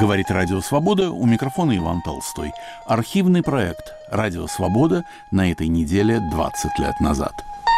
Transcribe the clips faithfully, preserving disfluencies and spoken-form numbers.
Говорит Радио Свобода, у микрофона Иван Толстой. Архивный проект «Радио Свобода» на этой неделе двадцать лет назад.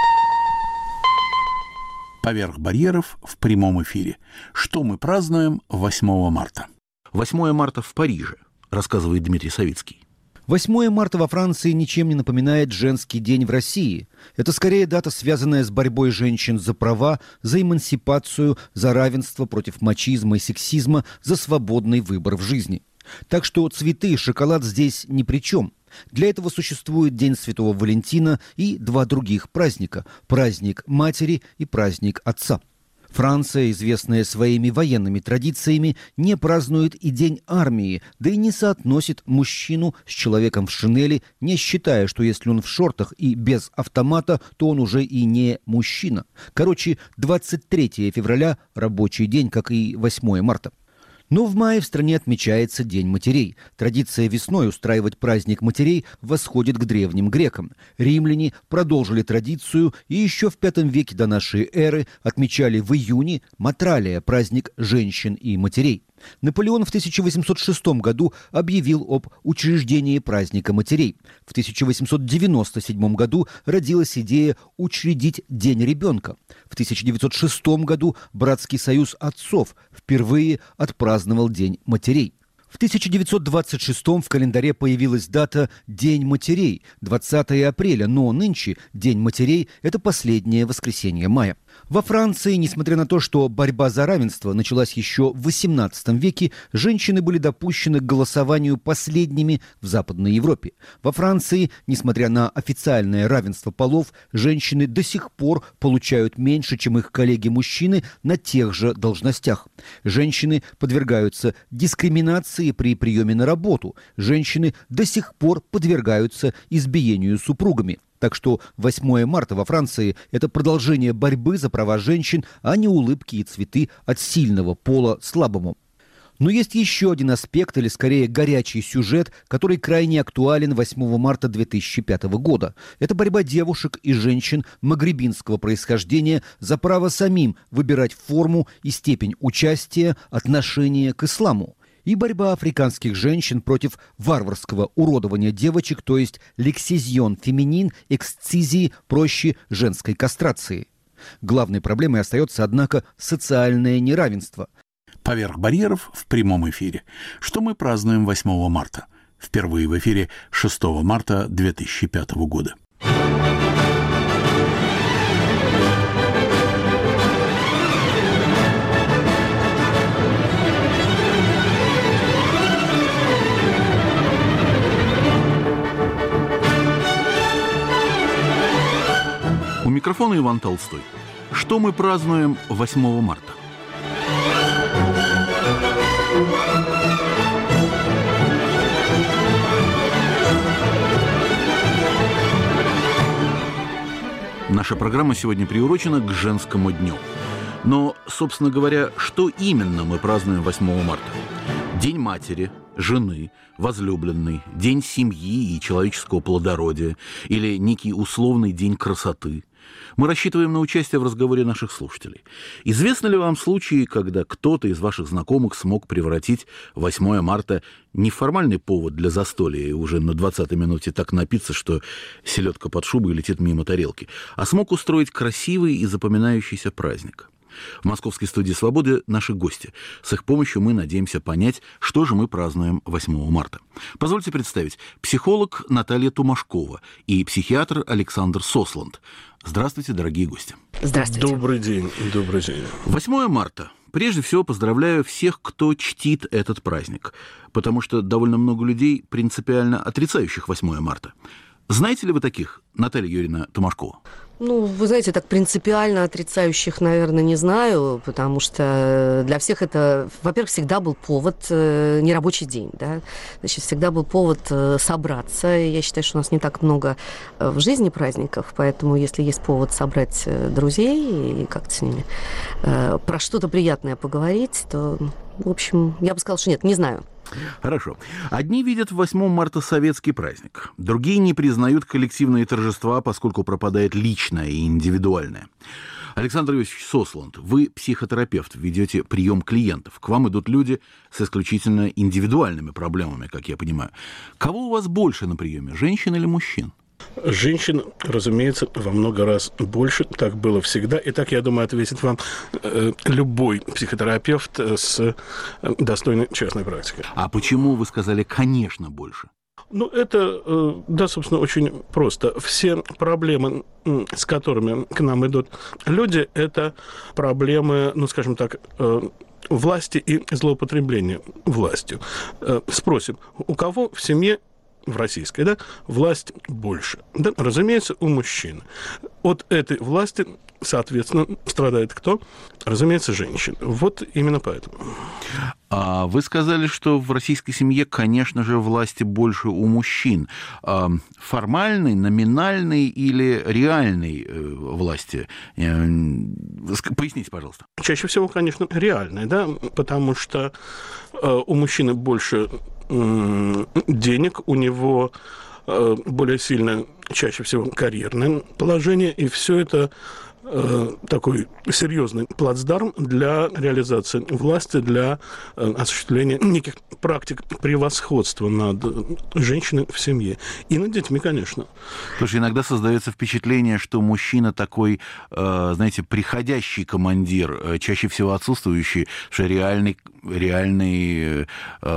«Поверх барьеров» в прямом эфире. Что мы празднуем восьмого марта? восьмое марта в Париже, рассказывает Дмитрий Савицкий. восьмое марта во Франции ничем не напоминает женский день в России. Это скорее дата, связанная с борьбой женщин за права, за эмансипацию, за равенство против мачизма и сексизма, за свободный выбор в жизни. Так что цветы и шоколад здесь ни при чем. Для этого существует День Святого Валентина и два других праздника – праздник Матери и праздник Отца. Франция, известная своими военными традициями, не празднует и День армии, да и не соотносит мужчину с человеком в шинели, не считая, что если он в шортах и без автомата, то он уже и не мужчина. Короче, двадцать третьего февраля – рабочий день, как и восьмое марта. Но в мае в стране отмечается День матерей. Традиция весной устраивать праздник матерей восходит к древним грекам. Римляне продолжили традицию и еще в пятом веке до нашей эры отмечали в июне Матралия, праздник женщин и матерей. Наполеон в тысяча восемьсот шестом году объявил об учреждении праздника матерей. В тысяча восемьсот девяносто седьмом году родилась идея учредить День ребенка. В тысяча девятьсот шестом году Братский союз отцов впервые отпраздновал День матерей. В тысяча девятьсот двадцать шестом в календаре появилась дата День матерей, двадцатого апреля, но нынче День матерей – это последнее воскресенье мая. Во Франции, несмотря на то, что борьба за равенство началась еще в восемнадцатом веке, женщины были допущены к голосованию последними в Западной Европе. Во Франции, несмотря на официальное равенство полов, женщины до сих пор получают меньше, чем их коллеги-мужчины на тех же должностях. Женщины подвергаются дискриминации при приеме на работу. Женщины до сих пор подвергаются избиению супругами. Так что восьмое марта во Франции – это продолжение борьбы за права женщин, а не улыбки и цветы от сильного пола слабому. Но есть еще один аспект, или скорее горячий сюжет, который крайне актуален восьмого марта две тысячи пятого года. Это борьба девушек и женщин магрибинского происхождения за право самим выбирать форму и степень участия, отношения к исламу. И борьба африканских женщин против варварского уродования девочек, то есть лексизион феминин, эксцизии, проще женской кастрации. Главной проблемой остается, однако, социальное неравенство. «Поверх барьеров» в прямом эфире. Что мы празднуем восьмого марта? Впервые в эфире шестого марта две тысячи пятого года. У микрофона Иван Толстой. Что мы празднуем восьмого марта? Наша программа сегодня приурочена к женскому дню. Но, собственно говоря, что именно мы празднуем восьмого марта? День матери, жены, возлюбленной, день семьи и человеческого плодородия или некий условный день красоты. Мы рассчитываем на участие в разговоре наших слушателей. Известны ли вам случаи, когда кто-то из ваших знакомых смог превратить восьмое марта не в формальный повод для застолья и уже на двадцатой минуте так напиться, что селедка под шубой летит мимо тарелки, а смог устроить красивый и запоминающийся праздник? В московской студии «Свободы» наши гости. С их помощью мы надеемся понять, что же мы празднуем восьмого марта. Позвольте представить. Психолог Наталья Тумашкова и психиатр Александр Сосланд. Здравствуйте, дорогие гости. Здравствуйте. Добрый день. Добрый день. восьмое марта. Прежде всего поздравляю всех, кто чтит этот праздник, потому что довольно много людей, принципиально отрицающих восьмое марта. Знаете ли вы таких, Наталья Юрьевна Тумашкова? Ну, вы знаете, так принципиально отрицающих, наверное, не знаю, потому что для всех это, во-первых, всегда был повод, э, нерабочий день, да, значит, всегда был повод э, собраться. Я считаю, что у нас не так много э, в жизни праздников, поэтому если есть повод собрать э, друзей и как-то с ними э, про что-то приятное поговорить, то, в общем, я бы сказала, что нет, не знаю. Хорошо. Одни видят в восьмого марта советский праздник, другие не признают коллективные торжества, поскольку пропадает личное и индивидуальное. Александр Иосифович Сосланд, вы психотерапевт, ведете прием клиентов. К вам идут люди с исключительно индивидуальными проблемами, как я понимаю. Кого у вас больше на приеме, женщин или мужчин? Женщин, разумеется, во много раз больше. Так было всегда. И так, я думаю, ответит вам э, любой психотерапевт с достойной частной практикой. А почему вы сказали «конечно» больше? Ну, это, да, собственно, очень просто. Все проблемы, с которыми к нам идут люди, это проблемы, ну, скажем так, власти и злоупотребления властью. Спросим, у кого в семье, в российской, да, власть больше? Да, разумеется, у мужчин. От этой власти, соответственно, страдает кто? Разумеется, женщина. Вот именно поэтому. А вы сказали, что в российской семье, конечно же, власти больше у мужчин. А формальной, номинальной или реальной власти? Поясните, пожалуйста. Чаще всего, конечно, реальной, да, потому что у мужчины больше денег, у него более сильное, чаще всего, карьерное положение, и все это такой серьезный плацдарм для реализации власти, для осуществления неких практик превосходства над женщиной в семье. И над детьми, конечно. Слушай, иногда создается впечатление, что мужчина такой, знаете, приходящий командир, чаще всего отсутствующий, что реальный, реальный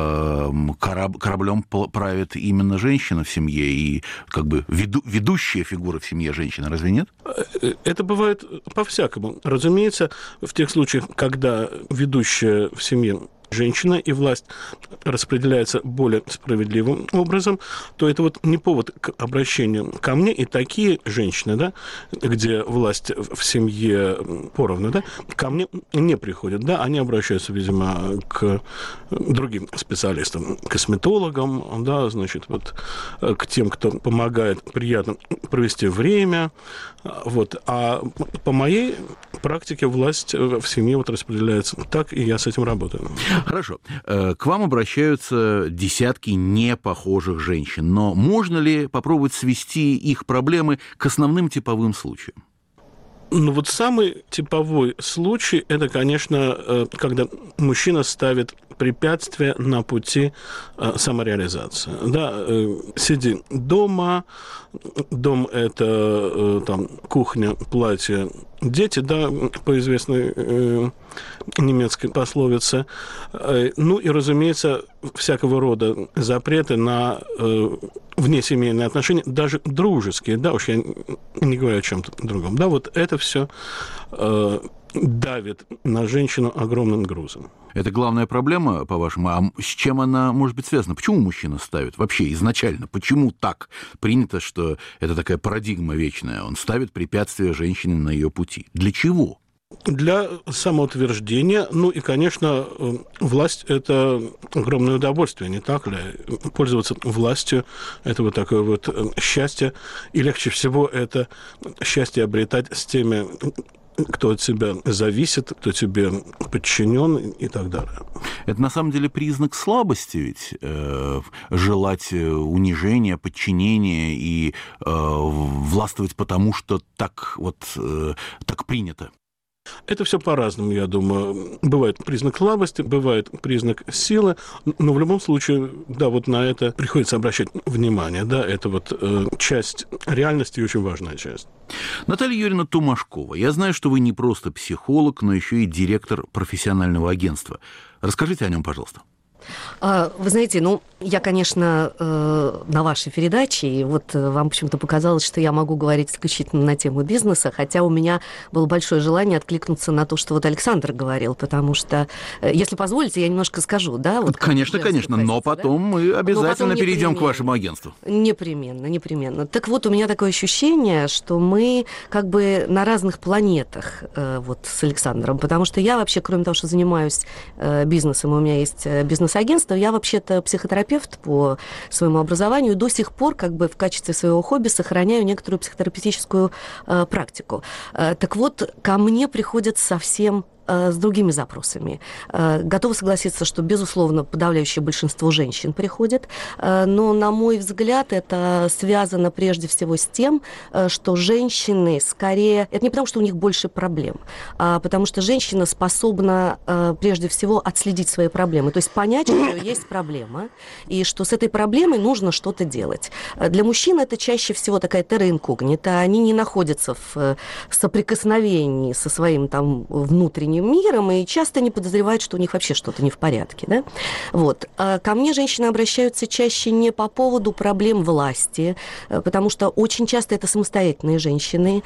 кораб, кораблем правит именно женщина в семье, и как бы веду, ведущая фигура в семье женщина, разве нет? Это бывает по-всякому. Разумеется, в тех случаях, когда ведущая в семье женщина и власть распределяется более справедливым образом, то это вот не повод к обращению ко мне. И такие женщины, да, где власть в семье поровну, да, ко мне не приходят. Да, они обращаются, видимо, к другим специалистам, косметологам, да, значит, вот, к тем, кто помогает приятно провести время. Вот. А по моей практике власть в семье вот распределяется так, и я с этим работаю. Хорошо. К вам обращаются десятки непохожих женщин, но можно ли попробовать свести их проблемы к основным типовым случаям? Ну вот самый типовой случай – это, конечно, когда мужчина ставит препятствия на пути самореализации. Да, сиди дома, дом – это там, кухня, платье, дети, да, по известной э, немецкой пословице. Ну и, разумеется, всякого рода запреты на э, внесемейные отношения, даже дружеские, да, уж я не говорю о чем-то другом. Да, вот это все э, давит на женщину огромным грузом. Это главная проблема, по-вашему? А с чем она может быть связана? Почему мужчина ставит? Вообще, изначально, почему так принято, что это такая парадигма вечная? Он ставит препятствия женщине на ее пути. Для чего? Для самоутверждения. Ну и, конечно, власть – это огромное удовольствие, не так ли? Пользоваться властью – это вот такое вот счастье. И легче всего это счастье обретать с теми, кто от тебя зависит, кто тебе подчинен и так далее. Это на самом деле признак слабости ведь, э, желать унижения, подчинения и э, властвовать потому, что так вот э, так принято. Это все по-разному, я думаю. Бывает признак слабости, бывает признак силы, но в любом случае, да, вот на это приходится обращать внимание, да, это вот э, часть реальности и очень важная часть. Наталья Юрьевна Тумашкова, я знаю, что вы не просто психолог, но еще и директор профессионального агентства. Расскажите о нем, пожалуйста. Вы знаете, ну, я, конечно, на вашей передаче, и вот вам почему-то показалось, что я могу говорить исключительно на тему бизнеса, хотя у меня было большое желание откликнуться на то, что вот Александр говорил, потому что, если позволите, я немножко скажу, да? Вот конечно, конечно, позиция, но потом да? мы обязательно потом перейдем к вашему агентству. Непременно, непременно. Так вот, у меня такое ощущение, что мы как бы на разных планетах вот с Александром, потому что я вообще, кроме того, что занимаюсь бизнесом, у меня есть бизнес-агентство, я вообще-то психотерапевт по своему образованию, до сих пор как бы в качестве своего хобби сохраняю некоторую психотерапевтическую э, практику. Э, так вот, ко мне приходят совсем с другими запросами. Готова согласиться, что, безусловно, подавляющее большинство женщин приходит, но, на мой взгляд, это связано прежде всего с тем, что женщины скорее... Это не потому, что у них больше проблем, а потому что женщина способна прежде всего отследить свои проблемы, то есть понять, что у нее есть проблема, и что с этой проблемой нужно что-то делать. Для мужчин это чаще всего такая терра инкогнита, они не находятся в соприкосновении со своим там внутренним миром и часто не подозревают, что у них вообще что-то не в порядке. Да? Вот. А ко мне женщины обращаются чаще не по поводу проблем власти, потому что очень часто это самостоятельные женщины.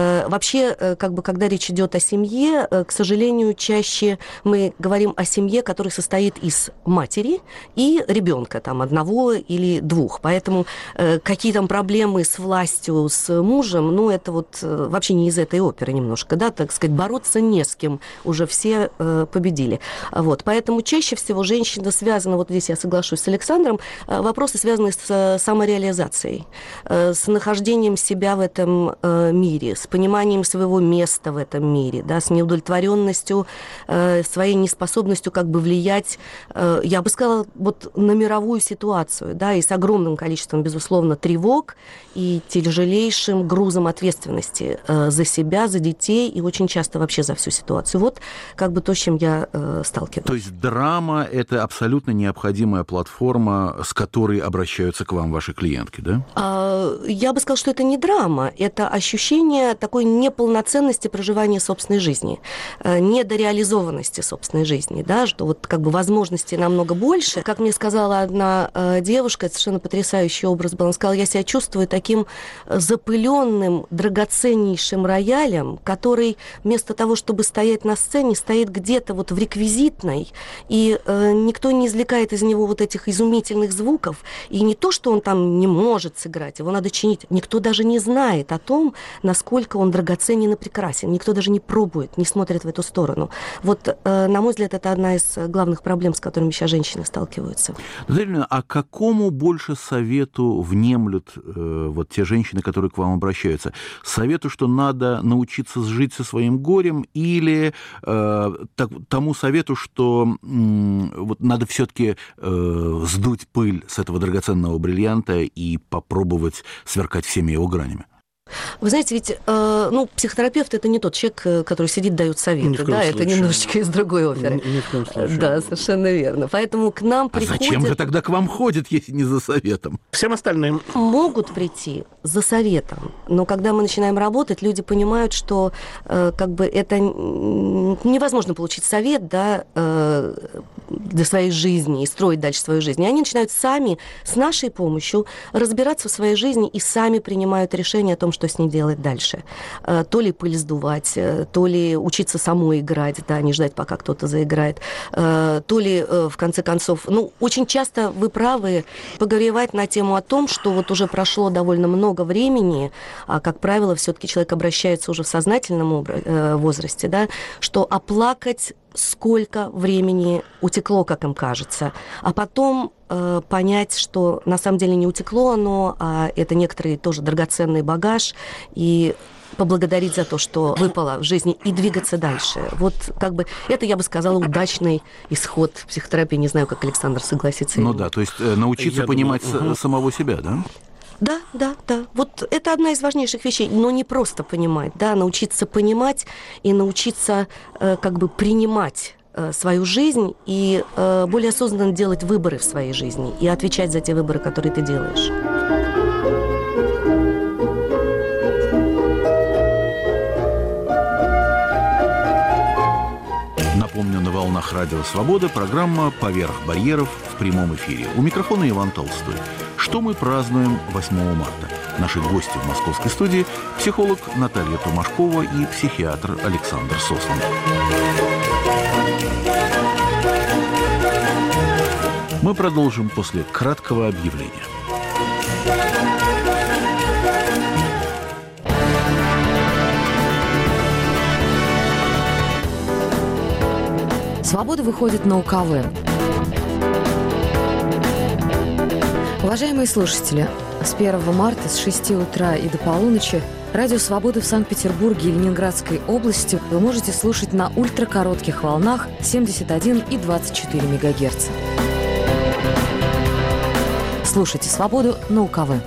Вообще, как бы, когда речь идет о семье, к сожалению, чаще мы говорим о семье, которая состоит из матери и ребенка, там, одного или двух. Поэтому э, какие там проблемы с властью, с мужем, ну, это вот э, вообще не из этой оперы немножко, да, так сказать, бороться не с кем, уже все э, победили. Вот, поэтому чаще всего женщина связана, вот здесь я соглашусь с Александром, э, вопросы связаны с э, самореализацией, э, с нахождением себя в этом э, мире, с пониманием своего места в этом мире, да, с неудовлетворенностью, э, своей неспособностью как бы влиять, э, я бы сказала, вот на мировую ситуацию, да, и с огромным количеством, безусловно, тревог и тяжелейшим грузом ответственности э, за себя, за детей и очень часто вообще за всю ситуацию. Вот как бы то, с чем я э, сталкиваюсь. То есть драма – это абсолютно необходимая платформа, с которой обращаются к вам ваши клиентки, да? А, я бы сказала, что это не драма, это ощущение такой неполноценности проживания собственной жизни, недореализованности собственной жизни, да, что вот как бы возможностей намного больше. Как мне сказала одна э, девушка, это совершенно потрясающий образ был, она сказала, я себя чувствую таким запыленным, драгоценнейшим роялем, который вместо того, чтобы стоять на сцене, стоит где-то вот в реквизитной, и э, никто не извлекает из него вот этих изумительных звуков, и не то, что он там не может сыграть, его надо чинить, никто даже не знает о том, насколько он драгоценен и прекрасен, никто даже не пробует, не смотрит в эту сторону. Вот, э, на мой взгляд, это одна из главных проблем, с которыми сейчас женщины сталкиваются. Наталья, а какому больше совету внемлют э, вот те женщины, которые к вам обращаются? Совету, что надо научиться жить со своим горем, или э, так, тому совету, что э, вот надо все-таки э, сдуть пыль с этого драгоценного бриллианта и попробовать сверкать всеми его гранями? Вы знаете, ведь э, ну, психотерапевт – это не тот человек, который сидит, дает советы, да, это немножечко из другой оперы. Ни, ни в коем случае. Да, совершенно верно. Поэтому к нам приходят... А зачем же тогда к вам ходят, если не за советом? Всем остальным. Могут прийти за советом, но когда мы начинаем работать, люди понимают, что э, как бы это невозможно получить совет, да, э, для своей жизни и строить дальше свою жизнь. И они начинают сами, с нашей помощью, разбираться в своей жизни и сами принимают решение о том, что с ней делать дальше. То ли пыль сдувать, то ли учиться самой играть, да, не ждать, пока кто-то заиграет, то ли, в конце концов, ну, очень часто вы правы, поговорить на тему о том, что вот уже прошло довольно много времени, а, как правило, все-таки человек обращается уже в сознательном возрасте, да, что оплакать сколько времени утекло, как им кажется, а потом э, понять, что на самом деле не утекло оно, а это некоторый тоже драгоценный багаж, и поблагодарить за то, что выпало в жизни, и двигаться дальше. Вот как бы это, я бы сказала, удачный исход психотерапии. Не знаю, как Александр согласится. Ну да, то есть э, научиться я понимать думаю, с- самого себя, да? Да, да, да. Вот это одна из важнейших вещей, но не просто понимать, да, научиться понимать и научиться э, как бы принимать э, свою жизнь и э, более осознанно делать выборы в своей жизни и отвечать за те выборы, которые ты делаешь. Напомню, на волнах Радио Свобода программа «Поверх барьеров» в прямом эфире. У микрофона Иван Толстой. Что мы празднуем восьмого марта? Наши гости в московской студии – психолог Наталья Томашкова и психиатр Александр Сослан. Мы продолжим после краткого объявления. «Свобода» выходит на УКВ. Уважаемые слушатели, с первого марта с шести утра и до полуночи Радио «Свобода» в Санкт-Петербурге и Ленинградской области вы можете слушать на ультракоротких волнах семьдесят один и двадцать четыре мегагерца. Слушайте «Свободу» на У Ка Вэ.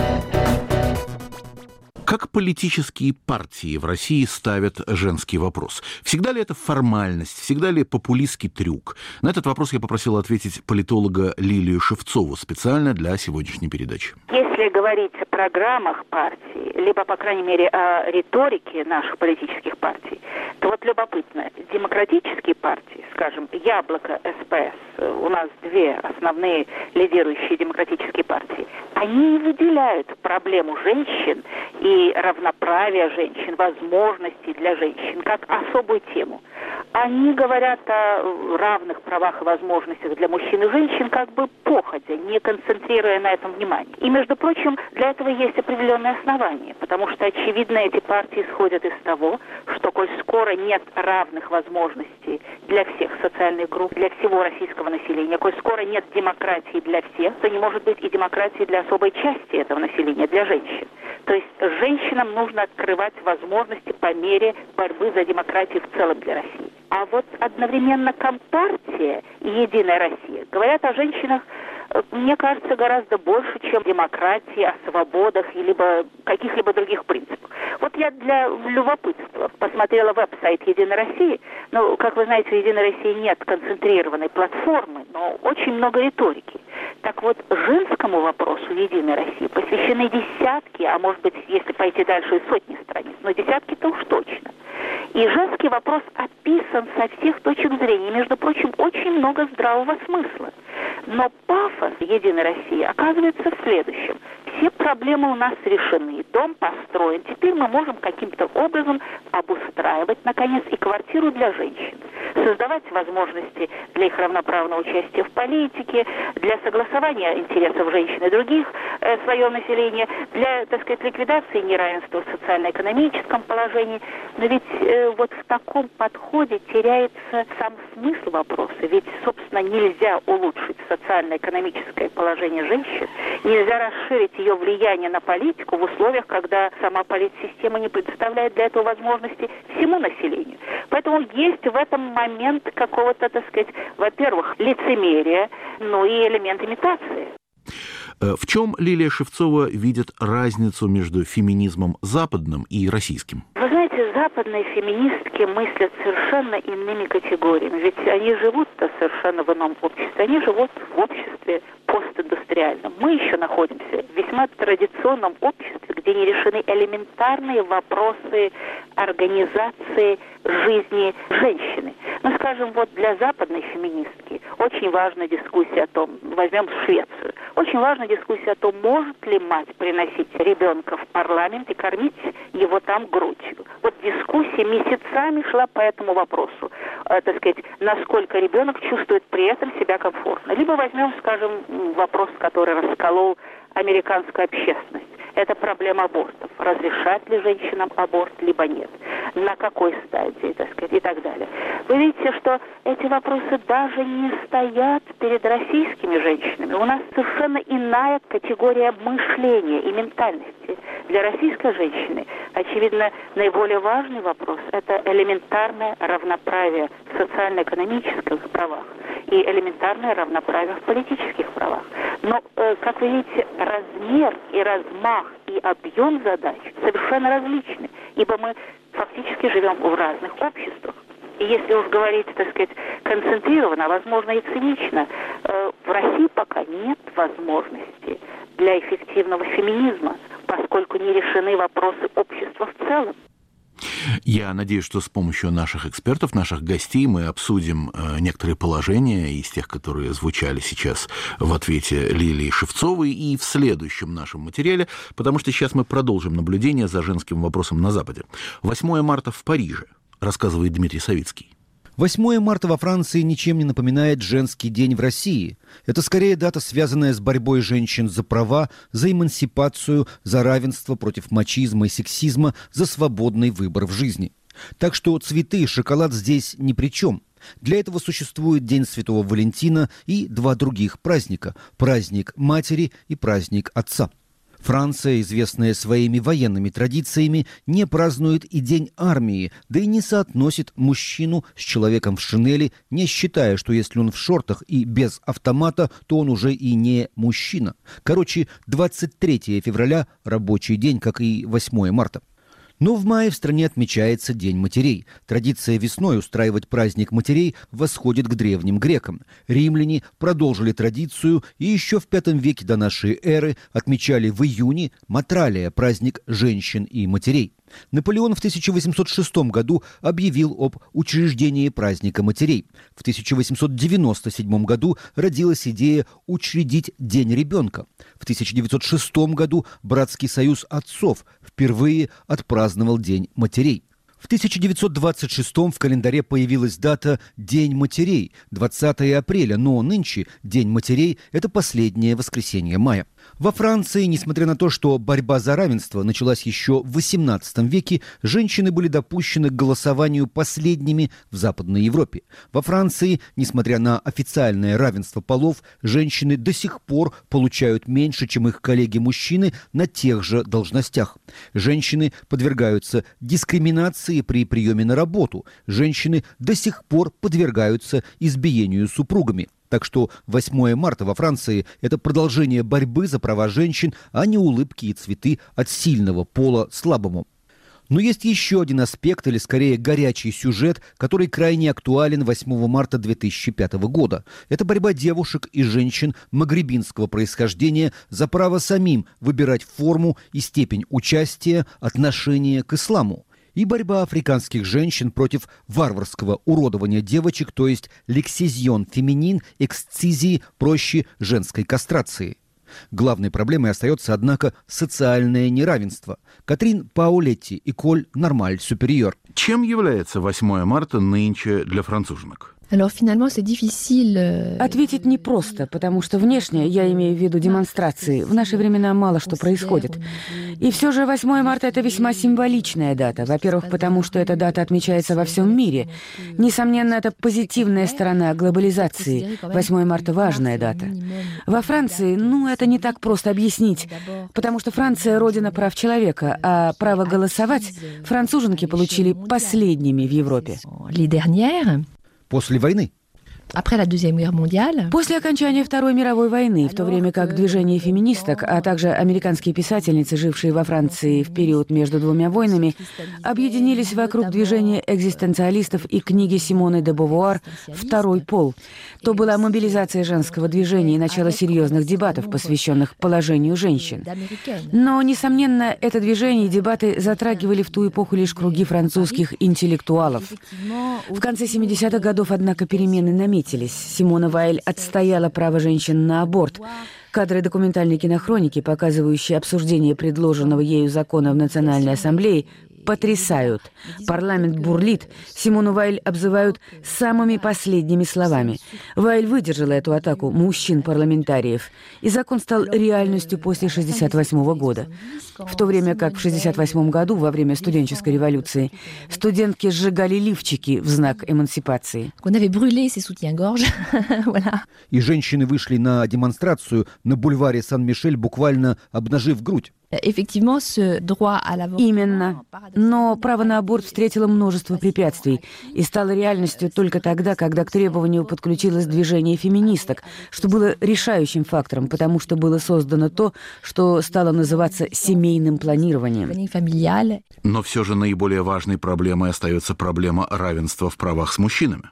Как политические партии в России ставят женский вопрос? Всегда ли это формальность? Всегда ли популистский трюк? На этот вопрос я попросил ответить политолога Лилию Шевцову специально для сегодняшней передачи. Если говорить о программах партий, либо, по крайней мере, о риторике наших политических партий, то вот любопытно, демократические партии, скажем, Яблоко, Эс Пэ Эс, у нас две основные лидирующие демократические партии, они не выделяют проблему женщин и равноправия женщин, возможностей для женщин как особую тему. Они говорят о равных правах и возможностях для мужчин и женщин как бы походя, не концентрируя на этом внимание. И, между прочим, для этого есть определенные основания, потому что, очевидно, эти партии исходят из того, что, коль скоро нет равных возможностей для всех социальных групп, для всего российского населения, коль скоро нет демократии для всех, то не может быть и демократии для особой части этого населения, для женщин. То есть женщинам нужно открывать возможности по мере борьбы за демократию в целом для России. А вот одновременно Компартия и Единая Россия говорят о женщинах, мне кажется, гораздо больше, чем демократии, о свободах и либо каких-либо других принципах. Вот я для любопытства посмотрела веб-сайт Единой России. Ну, как вы знаете, у Единой России нет концентрированной платформы, но очень много риторики. Так вот, женскому вопросу Единой России посвящены десятки, а может быть, если пойти дальше, и сотни страниц, но десятки-то уж точно. И женский вопрос описан со всех точек зрения. Между прочим, очень много здравого смысла. Но пафос Единой России оказывается в следующем. Все проблемы у нас решены, дом построен. Теперь мы можем каким-то образом обустраивать, наконец, и квартиру для женщин. Создавать возможности для их равноправного участия в политике, для согласования интересов женщин и других э, своего населения, для, так сказать, ликвидации неравенства в социально-экономическом положении. Но ведь э, вот в таком подходе теряется сам смысл вопроса. Ведь, собственно, нельзя улучшить социально-экономическое положение женщин, нельзя расширить ее влияние на политику в условиях, когда сама политсистема не предоставляет для этого возможности всему населению. Поэтому есть в этом момент какого-то, так сказать, во-первых, лицемерия, ну и элемент имитации. В чем Лилия Шевцова видит разницу между феминизмом западным и российским? Вы знаете, западные феминистки мыслят совершенно иными категориями, ведь они живут-то совершенно в ином обществе. Они живут в обществе постиндустриальном. Мы еще находимся в весьма традиционном обществе, где не решены элементарные вопросы организации жизни женщины. Ну, скажем, вот для западной феминистки очень важна дискуссия о том, возьмем Швецию, очень важна дискуссия о том, может ли мать приносить ребенка в парламент и кормить его там грудью. Вот дискуссия месяцами шла по этому вопросу, э, так сказать, насколько ребенок чувствует при этом себя комфортно. Либо возьмем, скажем, вопрос, который расколол американскую общественность. Это проблема абортов. Разрешать ли женщинам аборт, либо нет? На какой стадии, так сказать, и так далее. Вы видите, что эти вопросы даже не стоят перед российскими женщинами. У нас совершенно иная категория мышления и ментальности. Для российской женщины, очевидно, наиболее важный вопрос – это элементарное равноправие в социально-экономических правах и элементарное равноправие в политических правах. Но, э, как вы видите, размер и размах и объем задач совершенно различны, ибо мы фактически живем в разных обществах. И если уж говорить, так сказать, концентрированно, возможно, и цинично, э, в России пока нет возможности для эффективного феминизма, поскольку не решены вопросы общества в целом. Я надеюсь, что с помощью наших экспертов, наших гостей мы обсудим некоторые положения из тех, которые звучали сейчас в ответе Лилии Шевцовой и в следующем нашем материале, потому что сейчас мы продолжим наблюдение за женским вопросом на Западе. восьмое марта в Париже, рассказывает Дмитрий Савицкий. восьмое марта во Франции ничем не напоминает женский день в России. Это скорее дата, связанная с борьбой женщин за права, за эмансипацию, за равенство против мачизма и сексизма, за свободный выбор в жизни. Так что цветы и шоколад здесь ни при чем. Для этого существует День Святого Валентина и два других праздника – праздник Матери и праздник Отца. Франция, известная своими военными традициями, не празднует и День армии, да и не соотносит мужчину с человеком в шинели, не считая, что если он в шортах и без автомата, то он уже и не мужчина. Короче, двадцать третьего февраля – рабочий день, как и восьмое марта. Но в мае в стране отмечается День матерей. Традиция весной устраивать праздник матерей восходит к древним грекам. Римляне продолжили традицию и еще в пятом веке до нашей эры отмечали в июне Матралия, праздник женщин и матерей. Наполеон в тысяча восемьсот шестом году объявил об учреждении праздника матерей. В тысяча восемьсот девяносто седьмом году родилась идея учредить День ребенка. В тысяча девятьсот шестом году Братский союз отцов впервые отпраздновал День матерей. В тысяча девятьсот двадцать шестом в календаре появилась дата «День матерей» – двадцатого апреля, но нынче День матерей – это последнее воскресенье мая. Во Франции, несмотря на то, что борьба за равенство началась еще в восемнадцатом веке, женщины были допущены к голосованию последними в Западной Европе. Во Франции, несмотря на официальное равенство полов, женщины до сих пор получают меньше, чем их коллеги-мужчины на тех же должностях. Женщины подвергаются дискриминации при приеме на работу. Женщины до сих пор подвергаются избиению супругами. Так что восьмое марта во Франции – это продолжение борьбы за права женщин, а не улыбки и цветы от сильного пола слабому. Но есть еще один аспект, или скорее горячий сюжет, который крайне актуален восьмого марта две тысячи пятого года. Это борьба девушек и женщин магрибинского происхождения за право самим выбирать форму и степень участия, отношения к исламу. И борьба африканских женщин против варварского уродования девочек, то есть лексизион феминин, эксцизии, проще женской кастрации. Главной проблемой остается, однако, социальное неравенство. Катрин Паолетти, Эколь Нормаль Супериор. Чем является восьмое марта нынче для француженок? Ответить непросто, потому что внешне, я имею в виду демонстрации, в наши времена мало что происходит. И все же восьмое марта – это весьма символичная дата. Во-первых, потому что эта дата отмечается во всем мире. Несомненно, это позитивная сторона глобализации. восьмое марта – важная дата. Во Франции, ну, это не так просто объяснить, потому что Франция – родина прав человека, а право голосовать француженки получили последними в Европе. После войны. После окончания Второй мировой войны, в то время как движение феминисток, а также американские писательницы, жившие во Франции в период между двумя войнами, объединились вокруг движения экзистенциалистов и книги Симоны де Бовуар «Второй пол», то была мобилизация женского движения и начало серьезных дебатов, посвященных положению женщин. Но, несомненно, это движение и дебаты затрагивали в ту эпоху лишь круги французских интеллектуалов. В конце семидесятых годов, однако, перемены наметились. Симона Вайль отстояла право женщин на аборт. Кадры документальной кинохроники, показывающие обсуждение предложенного ею закона в Национальной ассамблее, потрясают. Парламент бурлит. Симону Вайль обзывают самыми последними словами. Вайль выдержала эту атаку мужчин-парламентариев, и закон стал реальностью после шестьдесят восьмого года. В то время как в шестьдесят восьмом году, во время студенческой революции, студентки сжигали лифчики в знак эмансипации. И женщины вышли на демонстрацию на бульваре Сан-Мишель, буквально обнажив грудь. Именно. Но право на аборт встретило множество препятствий и стало реальностью только тогда, когда к требованию подключилось движение феминисток, что было решающим фактором, потому что было создано то, что стало называться семейным планированием. Но все же наиболее важной проблемой остается проблема равенства в правах с мужчинами.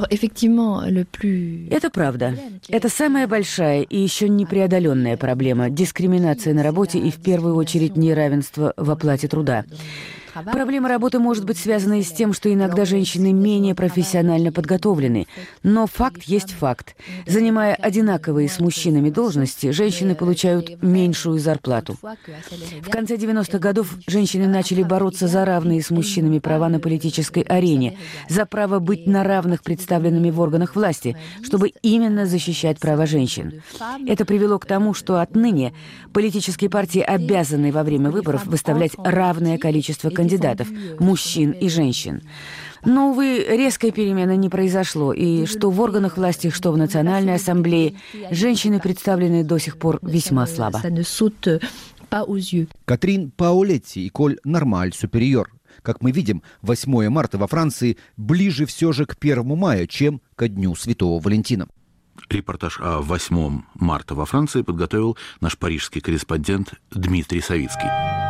Это правда. Это самая большая и еще непреодоленная проблема – дискриминация на работе и, в первую очередь, неравенство в оплате труда. Проблема работы может быть связана и с тем, что иногда женщины менее профессионально подготовлены. Но факт есть факт. Занимая одинаковые с мужчинами должности, женщины получают меньшую зарплату. В конце девяностых годов женщины начали бороться за равные с мужчинами права на политической арене, за право быть на равных представленными в органах власти, чтобы именно защищать права женщин. Это привело к тому, что отныне политические партии обязаны во время выборов выставлять равное количество кандидатов. кандидатов, мужчин и женщин. Но, увы, резкой перемены не произошло, и что в органах власти, что в Национальной ассамблее, женщины представлены до сих пор весьма слабо. pas aux yeux. Катрин Паолетти, Эколь Нормаль Супериор. Как мы видим, восьмое марта во Франции ближе все же к первому мая, чем ко Дню Святого Валентина. Репортаж о восьмом марта во Франции подготовил наш парижский корреспондент Дмитрий Савицкий.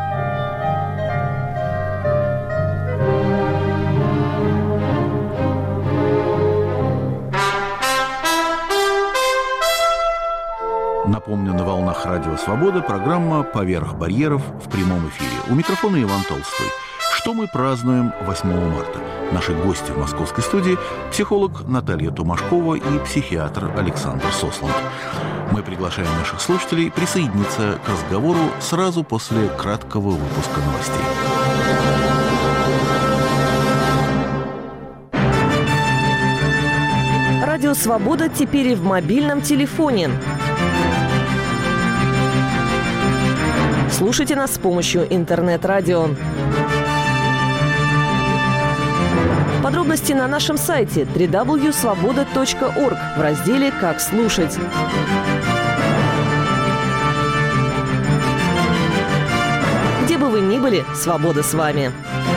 Напомню, на волнах Радио Свобода программа «Поверх барьеров» в прямом эфире. У микрофона Иван Толстой. Что мы празднуем восьмого марта? Наши гости в московской студии – психолог Наталья Тумашкова и психиатр Александр Сосланд. Мы приглашаем наших слушателей присоединиться к разговору сразу после краткого выпуска новостей. Радио «Свобода» теперь и в мобильном телефоне. Слушайте нас с помощью интернет-радио. Подробности на нашем сайте дабл ю дабл ю дабл ю точка свобода точка орг в разделе «Как слушать». Где бы вы ни были, свобода с вами.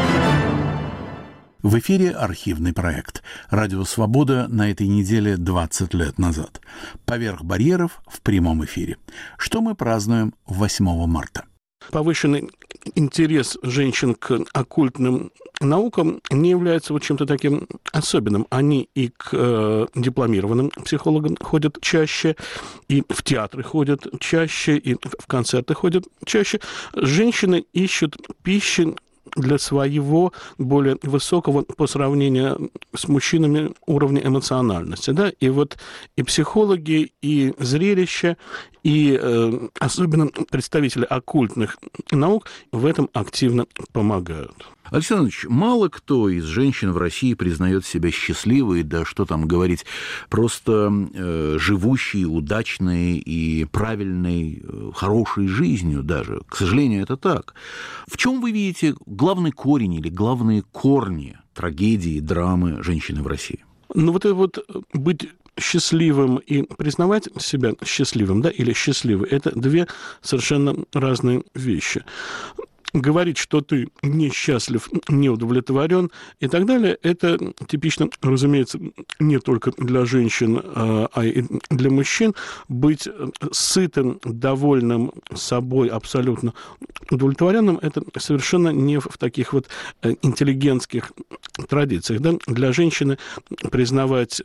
В эфире архивный проект. Радио «Свобода» на этой неделе двадцать лет назад. «Поверх барьеров» в прямом эфире. Что мы празднуем восьмого марта? Повышенный интерес женщин к оккультным наукам не является вот чем-то таким особенным. Они и к э, дипломированным психологам ходят чаще, и в театры ходят чаще, и в концерты ходят чаще. Женщины ищут пищи для своего более высокого по сравнению с мужчинами уровня эмоциональности. Да? И вот и психологи, и зрелища, и э, особенно представители оккультных наук в этом активно помогают. Александр Ильич, мало кто из женщин в России признает себя счастливой, да что там говорить, просто э, живущей, удачной и правильной, э, хорошей жизнью даже. К сожалению, это так. В чем вы видите главный корень или главные корни трагедии, драмы женщины в России? Ну вот это вот быть счастливым и признавать себя счастливым, да, или счастливой, это две совершенно разные вещи. Говорить, что ты несчастлив, не удовлетворен и так далее, это типично, разумеется, не только для женщин, а и для мужчин. Быть сытым, довольным собой, абсолютно удовлетворенным, это совершенно не в таких вот интеллигентских традициях. Да? Для женщины признавать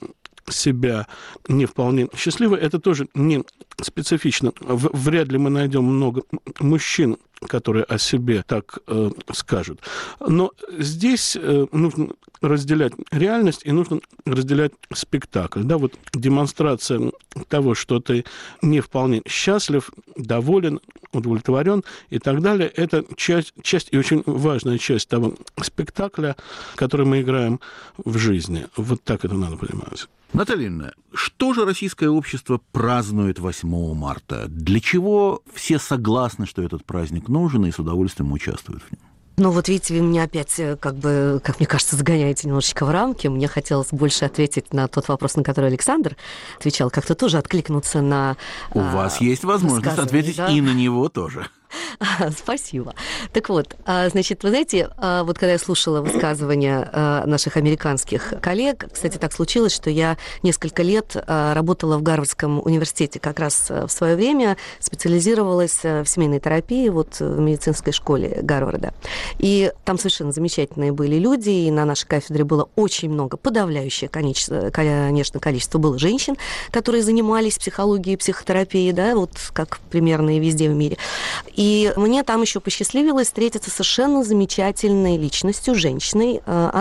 себя не вполне счастливой, это тоже не специфично. Вряд ли мы найдем много мужчин, которые о себе так э, скажут. Но здесь э, нужно разделять реальность и нужно разделять спектакль. Да, вот демонстрация того, что ты не вполне счастлив, доволен, удовлетворен и так далее, это часть, часть и очень важная часть того спектакля, который мы играем в жизни. Вот так это надо понимать. Наталья Ильина, что же российское общество празднует восьмого марта? Для чего все согласны, что этот праздник нужен и с удовольствием участвуют в нем? Ну вот видите, вы меня опять, как бы, как мне кажется, загоняете немножечко в рамки. Мне хотелось больше ответить на тот вопрос, на который Александр отвечал, как-то тоже откликнуться на... У а, вас есть возможность ответить, да? И на него тоже. Спасибо. Так вот, значит, вы знаете, вот когда я слушала высказывания наших американских коллег, кстати, так случилось, что я несколько лет работала в Гарвардском университете как раз в свое время, специализировалась в семейной терапии вот в медицинской школе Гарварда. И там совершенно замечательные были люди, и на нашей кафедре было очень много, подавляющее, конечно, конечно количество было женщин, которые занимались психологией и психотерапией, да, вот как примерно и везде в мире. И мне там еще посчастливилось встретиться с совершенно замечательной личностью, женщиной,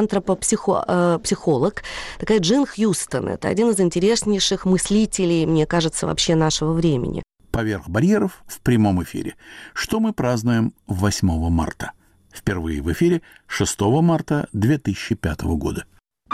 антропопсихолог, такая Джин Хьюстон. Это один из интереснейших мыслителей, мне кажется, вообще нашего времени. «Поверх барьеров» в прямом эфире. Что мы празднуем восьмого марта? Впервые в эфире шестого марта две тысячи пятого года.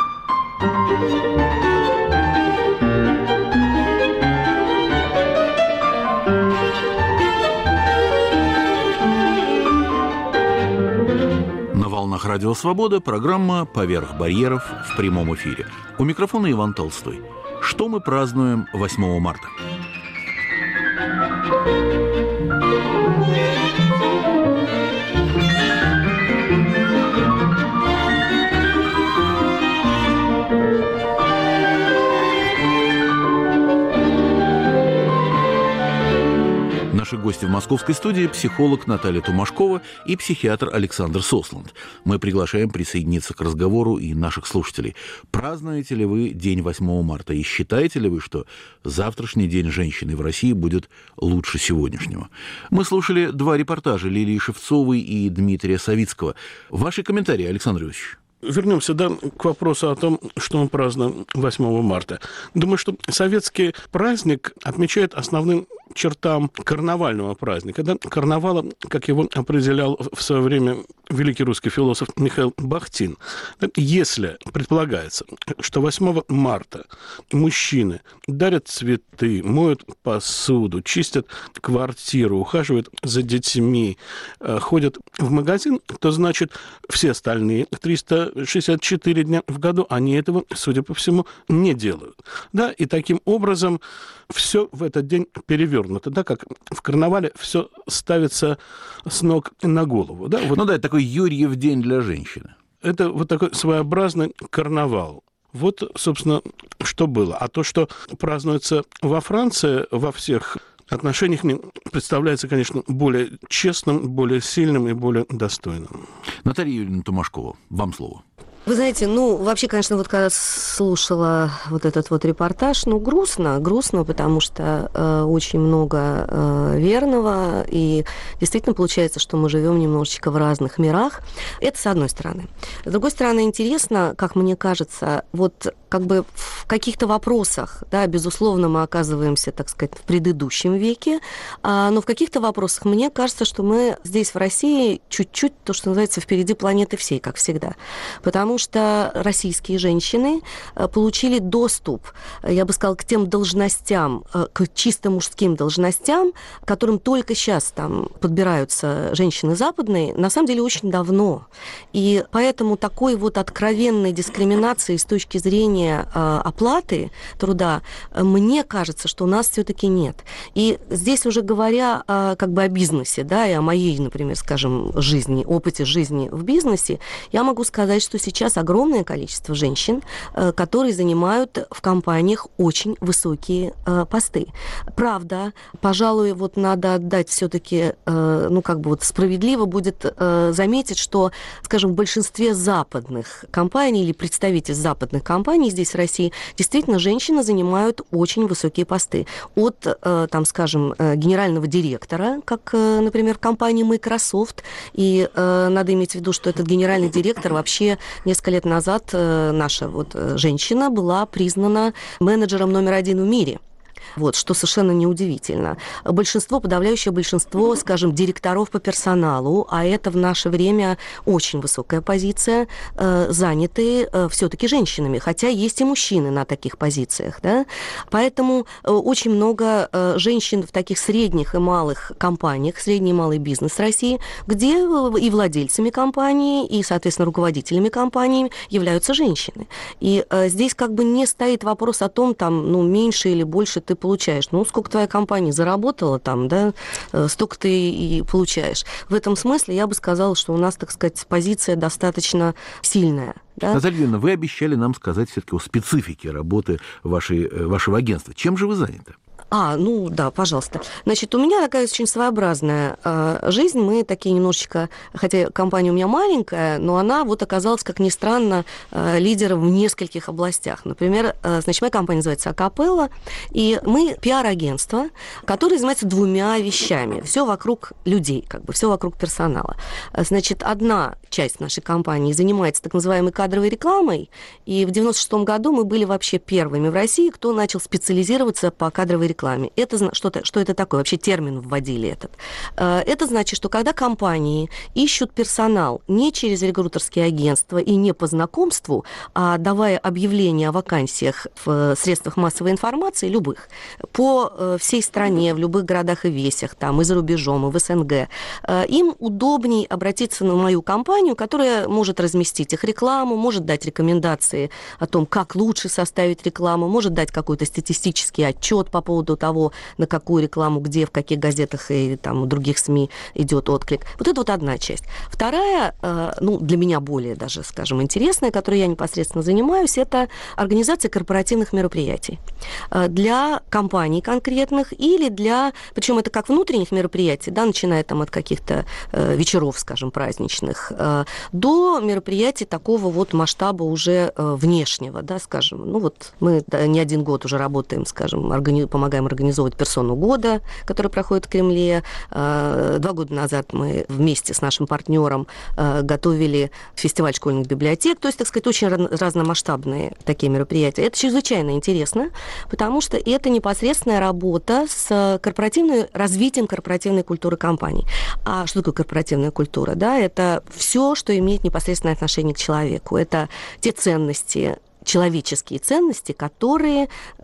На волнах Радио Свобода программа «Поверх барьеров» в прямом эфире. У микрофона Иван Толстой. Что мы празднуем восьмого марта? гости в московской студии психолог Наталья Тумашкова и психиатр Александр Сосланд. Мы приглашаем присоединиться к разговору и наших слушателей. Празднуете ли вы день восьмого марта? И считаете ли вы, что завтрашний день женщины в России будет лучше сегодняшнего? Мы слушали два репортажа Лилии Шевцовой и Дмитрия Савицкого. Ваши комментарии, Александр Ильич. Вернемся, да, к вопросу о том, что мы празднуем восьмого марта. Думаю, что советский праздник отмечает основным чертам карнавального праздника. Да? Карнавала, как его определял в свое время великий русский философ Михаил Бахтин. Если предполагается, что восьмого марта мужчины дарят цветы, моют посуду, чистят квартиру, ухаживают за детьми, ходят в магазин, то значит все остальные триста шестьдесят четыре дня в году они этого, судя по всему, не делают. Да? И таким образом все в этот день перевернуто, да, как в карнавале все ставится с ног на голову. Да? Вот ну да, это такой Юрьев день для женщины. Это вот такой своеобразный карнавал. Вот, собственно, что было. А то, что празднуется во Франции во всех отношениях, мне представляется, конечно, более честным, более сильным и более достойным. Наталья Юрьевна Тумашкова, вам слово. Вы знаете, ну, вообще, конечно, вот когда слушала вот этот вот репортаж, ну, грустно, грустно, потому что э, очень много э, верного, и действительно получается, что мы живем немножечко в разных мирах. Это с одной стороны. С другой стороны, интересно, как мне кажется, вот как бы в каких-то вопросах, да, безусловно, мы оказываемся, так сказать, в предыдущем веке, а, но в каких-то вопросах мне кажется, что мы здесь, в России, чуть-чуть, то, что называется, впереди планеты всей, как всегда. Потому что российские женщины получили доступ, я бы сказала, к тем должностям, к чисто мужским должностям, которым только сейчас там подбираются женщины западные, на самом деле очень давно. И поэтому такой вот откровенной дискриминации с точки зрения оплаты труда, мне кажется, что у нас все-таки нет. И здесь уже говоря как бы о бизнесе, да, и о моей, например, скажем, жизни, опыте жизни в бизнесе, я могу сказать, что сейчас огромное количество женщин, которые занимают в компаниях очень высокие посты. Правда, пожалуй, вот надо отдать все-таки, ну как бы вот справедливо будет заметить, что, скажем, в большинстве западных компаний или представительств западных компаний здесь в России действительно женщины занимают очень высокие посты. От, там, скажем, генерального директора, как, например, компании Microsoft, и надо иметь в виду, что этот генеральный директор вообще несколько лет назад наша вот женщина была признана менеджером номер один в мире. Вот, что совершенно неудивительно. Большинство, подавляющее большинство, скажем, директоров по персоналу, а это в наше время очень высокая позиция, э, заняты э, все-таки женщинами, хотя есть и мужчины на таких позициях. Да? Поэтому э, очень много э, женщин в таких средних и малых компаниях, средний и малый бизнес России, где и владельцами компании, и, соответственно, руководителями компании являются женщины. И э, здесь как бы не стоит вопрос о том, там, ну, меньше или больше ты получаешь. Ну, сколько твоя компания заработала там, да, столько ты и получаешь. В этом смысле я бы сказала, что у нас, так сказать, позиция достаточно сильная. Да? Наталья Юрьевна, вы обещали нам сказать все-таки о специфике работы вашей, вашего агентства. Чем же вы заняты? А, ну да, пожалуйста. Значит, у меня такая очень своеобразная э, жизнь. Мы такие немножечко, хотя компания у меня маленькая, но она вот оказалась, как ни странно, э, лидером в нескольких областях. Например, э, значит, моя компания называется «Акапелла», и мы пиар-агентство, которое занимается двумя вещами. Все вокруг людей, как бы, все вокруг персонала. Значит, одна часть нашей компании занимается так называемой кадровой рекламой, и в девяносто шестом году мы были вообще первыми в России, кто начал специализироваться по кадровой рекламе. Это, что, что это такое? Вообще термин вводили этот. Это значит, что когда компании ищут персонал не через рекрутерские агентства и не по знакомству, а давая объявления о вакансиях в средствах массовой информации, любых, по всей стране, в любых городах и весях, там, и за рубежом, и в СНГ, им удобней обратиться на мою компанию, которая может разместить их рекламу, может дать рекомендации о том, как лучше составить рекламу, может дать какой-то статистический отчет по поводу поводу того, на какую рекламу, где, в каких газетах и там, в других СМИ идет отклик. Вот это вот одна часть. Вторая, ну, для меня более даже, скажем, интересная, которой я непосредственно занимаюсь, это организация корпоративных мероприятий для компаний конкретных или для, причем это как внутренних мероприятий, да, начиная там от каких-то вечеров, скажем, праздничных, до мероприятий такого вот масштаба уже внешнего, да, скажем. Ну вот мы не один год уже работаем, скажем, органи- помогаем организовывать персону года, которая проходит в Кремле. Два года назад мы вместе с нашим партнером готовили фестиваль школьных библиотек, то есть, так сказать, очень разномасштабные такие мероприятия. Это чрезвычайно интересно, потому что это непосредственная работа с корпоративной, развитием корпоративной культуры компаний. А что такое корпоративная культура? Да, это все, что имеет непосредственное отношение к человеку. Это те ценности, человеческие ценности, которые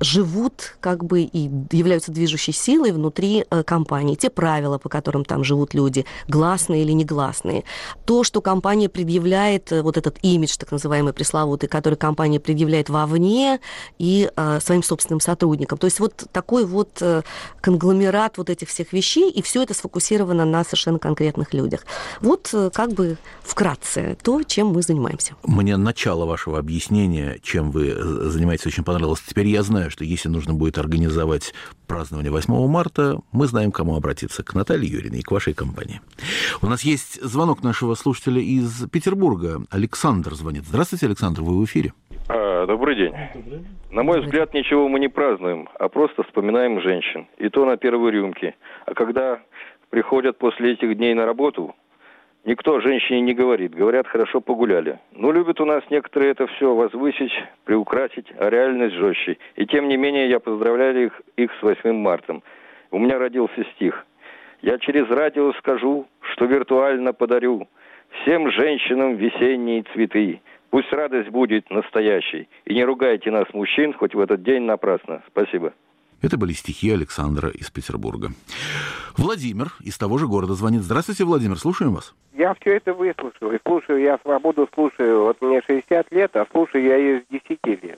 живут как бы и являются движущей силой внутри э, компании. Те правила, по которым там живут люди, гласные или негласные. То, что компания предъявляет, э, вот этот имидж, так называемый пресловутый, который компания предъявляет вовне и э, своим собственным сотрудникам. То есть вот такой вот э, конгломерат вот этих всех вещей, и все это сфокусировано на совершенно конкретных людях. Вот э, как бы вкратце то, чем мы занимаемся. Мне начало вашего объяснения, чем вы занимаетесь, очень понравилось. Теперь я знаю, что если нужно будет организовать празднование восьмого марта, мы знаем, к кому обратиться. К Наталье Юрьевне и к вашей компании. У нас есть звонок нашего слушателя из Петербурга. Александр звонит. Здравствуйте, Александр, вы в эфире. А, добрый день. На мой взгляд, ничего мы не празднуем, а просто вспоминаем женщин. И то на первой рюмке. А когда приходят после этих дней на работу, никто женщине не говорит. Говорят, хорошо погуляли. Но любят у нас некоторые это все возвысить, приукрасить, а реальность жестче. И тем не менее я поздравляю их, их с восьмым марта. У меня родился стих. Я через радио скажу, что виртуально подарю всем женщинам весенние цветы. Пусть радость будет настоящей. И не ругайте нас, мужчин, хоть в этот день напрасно. Спасибо. Это были стихи Александра из Петербурга. Владимир из того же города звонит. Здравствуйте, Владимир, слушаем вас. Я все это выслушал. И слушаю, я свободу слушаю. Вот мне шестьдесят лет, а слушаю я ее с десяти лет.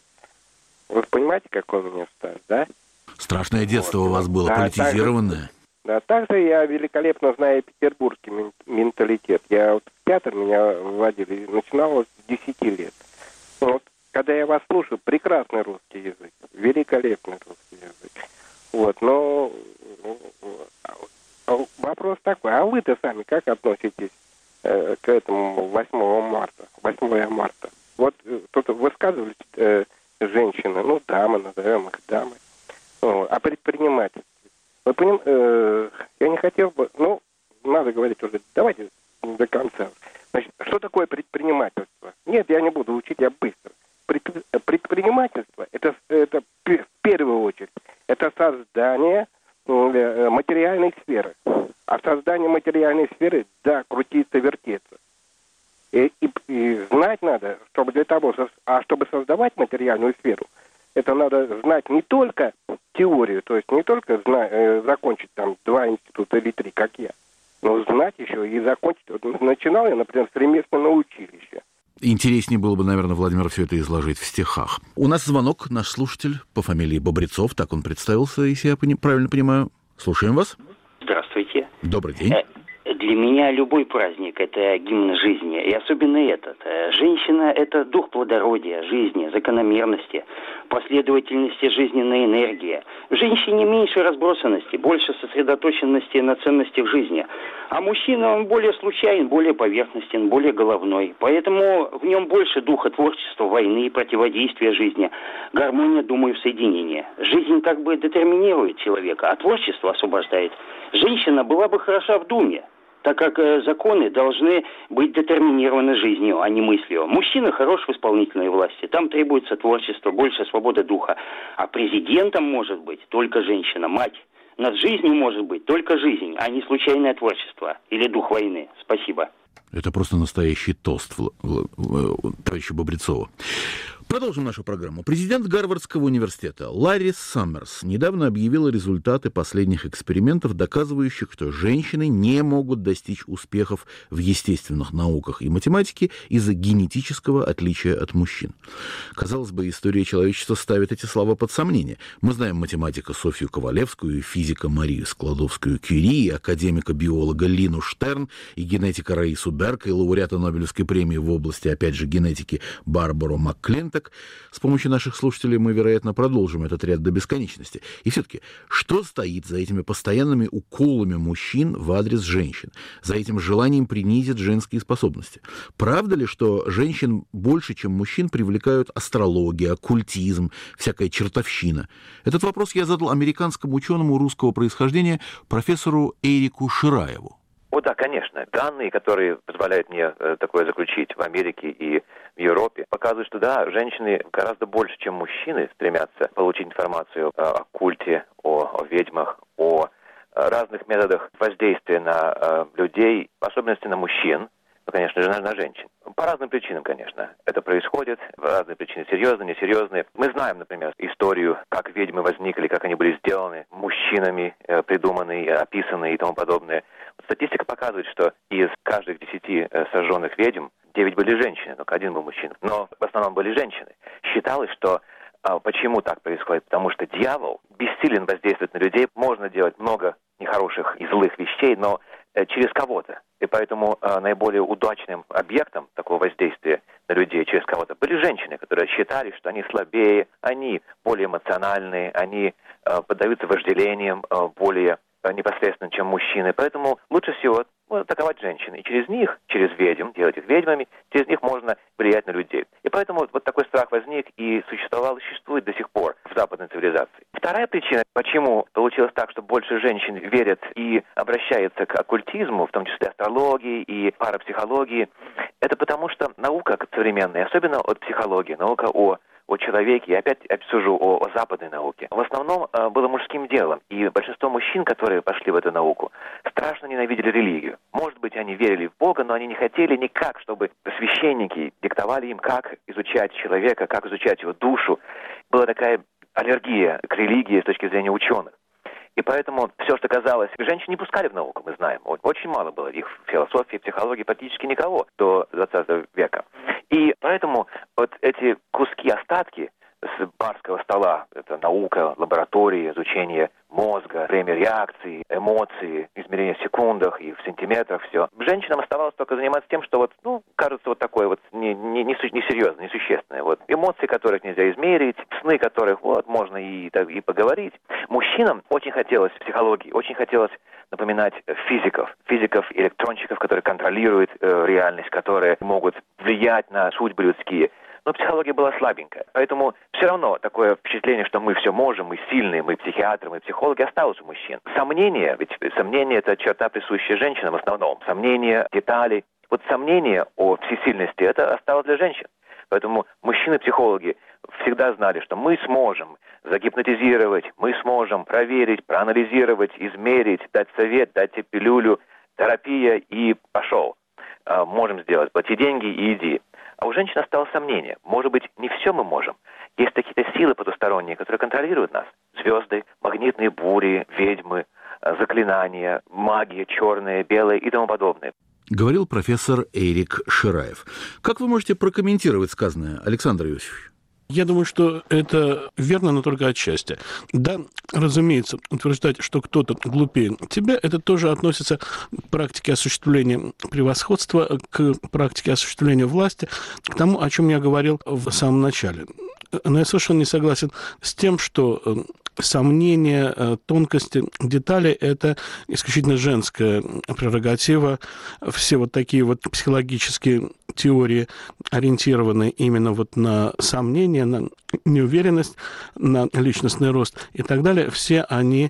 Вы понимаете, какой у меня стаж, да? Страшное детство вот. У вас было, да, политизированное. Также, да, также я великолепно знаю петербургский менталитет. Я вот в театр меня вводили, начинал с десяти лет. Вот. Когда я вас слушаю, прекрасный русский язык, великолепный русский язык. Вот, но вопрос такой, а вы-то сами как относитесь э, к этому восьмого марта, восьмое марта? Вот э, тут высказывались э, женщины, ну, дамы, назовем их дамы, вот, о предпринимательстве. Вы поним, э, я не хотел бы, ну, надо говорить уже, давайте до конца. Значит, что такое предпринимательство? Нет, я не буду учить, я быстро. Предпринимательство это, это в первую очередь это создание материальной сферы. А создание материальной сферы, да, крутиться, вертеться. И, и, и знать надо, чтобы для того, а чтобы создавать материальную сферу, это надо знать не только теорию, то есть не только зна, э, закончить там два института или три, как я, но знать еще и закончить. Вот, начинал я, например, с ремесленного училища. Интереснее было бы, наверное, Владимир, все это изложить в стихах. У нас звонок, наш слушатель по фамилии Бобрецов, так он представился, если я пони- правильно понимаю. Слушаем вас. Здравствуйте. Добрый день. Для меня любой праздник – это гимн жизни, и особенно этот. Женщина – это дух плодородия, жизни, закономерности, последовательности жизненной энергии. В женщине меньше разбросанности, больше сосредоточенности на ценностях жизни. А мужчина, он более случайен, более поверхностен, более головной. Поэтому в нем больше духа творчества, войны, противодействия жизни, гармония, думаю, в соединении. Жизнь как бы детерминирует человека, а творчество освобождает. Женщина была бы хороша в думе, так как э, законы должны быть детерминированы жизнью, а не мыслью. Мужчина хорош в исполнительной власти, там требуется творчество, больше свободы духа. А президентом может быть только женщина, мать. Над жизнью может быть только жизнь, а не случайное творчество или дух войны. Спасибо. Это просто настоящий тост товарища Бобрецова. Продолжим нашу программу. Президент Гарвардского университета Ларри Саммерс недавно объявила результаты последних экспериментов, доказывающих, что женщины не могут достичь успехов в естественных науках и математике из-за генетического отличия от мужчин. Казалось бы, история человечества ставит эти слова под сомнение. Мы знаем математика Софью Ковалевскую, физика Марию Складовскую-Кюри, академика-биолога Лину Штерн и генетика Раису Берк, и лауреата Нобелевской премии в области, опять же, генетики Барбару МакКлинток. С помощью наших слушателей мы, вероятно, продолжим этот ряд до бесконечности. И все-таки, что стоит за этими постоянными уколами мужчин в адрес женщин, за этим желанием принизить женские способности? Правда ли, что женщин больше, чем мужчин, привлекают астрология, оккультизм, всякая чертовщина? Этот вопрос я задал американскому ученому русского происхождения профессору Эрику Шираеву. О, да, конечно. Данные, которые позволяют мне э, такое заключить в Америке и в Европе, показывают, что да, женщины гораздо больше, чем мужчины, стремятся получить информацию о культе, о, о ведьмах, о разных методах воздействия на э, людей, в особенности на мужчин, ну, конечно же, на, на женщин. По разным причинам, конечно. Это происходит, разные причины серьезные, несерьезные. Мы знаем, например, историю, как ведьмы возникли, как они были сделаны мужчинами, э, придуманы, описаны и тому подобное. Статистика показывает, что из каждых десяти сожженных ведьм девять были женщины, только один был мужчина. Но в основном были женщины. Считалось, что а, почему так происходит? Потому что дьявол бессилен воздействовать на людей. Можно делать много нехороших и злых вещей, но э, через кого-то. И поэтому э, наиболее удачным объектом такого воздействия на людей через кого-то были женщины, которые считали, что они слабее, они более эмоциональные, они э, поддаются вожделениям э, более непосредственно, чем мужчины. Поэтому лучше всего ну, атаковать женщин. И через них, через ведьм, делать их ведьмами, через них можно влиять на людей. И поэтому вот такой страх возник и существовал, и существует до сих пор в западной цивилизации. Вторая причина, почему получилось так, что больше женщин верят и обращаются к оккультизму, в том числе астрологии и парапсихологии, это потому что наука современная, особенно от психологии, наука о о человеке, я опять обсужу о, о западной науке, в основном э, было мужским делом. И большинство мужчин, которые пошли в эту науку, страшно ненавидели религию. Может быть, они верили в Бога, но они не хотели никак, чтобы священники диктовали им, как изучать человека, как изучать его душу. Была такая аллергия к религии с точки зрения ученых. И поэтому все, что казалось, женщин не пускали в науку, мы знаем. Очень мало было их в философии, психологии, практически никого до двадцатого века. И поэтому вот эти куски, остатки с барского стола, это наука, лаборатории, изучение мозга, время реакции, эмоции, измерение в секундах и в сантиметрах, все. Женщинам оставалось только заниматься тем, что вот, ну, кажется, вот такое вот не, не, не, не серьезное, несущественное. Вот. Эмоции, которых нельзя измерить, сны, которых вот можно и, так, и поговорить. Мужчинам очень хотелось психологии, очень хотелось напоминать физиков, физиков-электронщиков, которые контролируют э, реальность, которые могут влиять на судьбы людские. Но психология была слабенькая. Поэтому все равно такое впечатление, что мы все можем, мы сильные, мы психиатры, мы психологи, осталось у мужчин. Сомнение, ведь сомнение – это черта, присущая женщинам в основном. Сомнение, детали. Вот сомнение о всесильности – это осталось для женщин. Поэтому мужчины-психологи всегда знали, что мы сможем загипнотизировать, мы сможем проверить, проанализировать, измерить, дать совет, дать тебе пилюлю, терапия и пошел. А, можем сделать, плати деньги и иди. А у женщин осталось сомнение. Может быть, не все мы можем. Есть какие-то силы потусторонние, которые контролируют нас. Звезды, магнитные бури, ведьмы, заклинания, магия черная, белая и тому подобное. Говорил профессор Эрик Шираев. Как вы можете прокомментировать сказанное, Александр Иосифович? Я думаю, что это верно, но только отчасти. Да, разумеется, утверждать, что кто-то глупее тебя, это тоже относится к практике осуществления превосходства, к практике осуществления власти, к тому, о чем я говорил в самом начале. Но я совершенно не согласен с тем, что сомнения, тонкости, детали – это исключительно женская прерогатива. Все вот такие вот психологические теории, ориентированные именно вот на сомнения, на неуверенность, на личностный рост и так далее, все они